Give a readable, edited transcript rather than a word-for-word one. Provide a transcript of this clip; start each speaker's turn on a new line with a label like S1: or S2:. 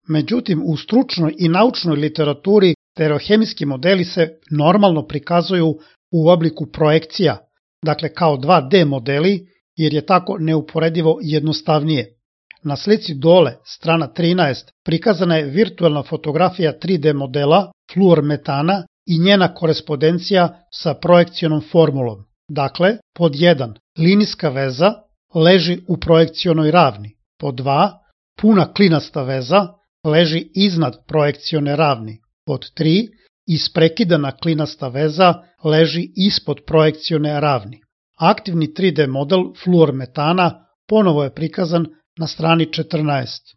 S1: Međutim, u stručnoj i naučnoj literaturi stereohemijski modeli se normalno prikazuju u obliku projekcija, dakle kao 2D modeli, jer je tako neuporedivo jednostavnije. Na slici dole, strana 13, prikazana je virtualna fotografija 3D modela fluormetana i njena korespondencija sa projekcionom formulom. Dakle, pod 1. Linijska veza leži u projekcionoj ravni. Pod 2. Puna klinasta veza leži iznad projekcione ravni. Pod 3. Isprekidana klinasta veza leži ispod projekcione ravni. Aktivni 3D model fluormetana ponovo je prikazan na strani 14.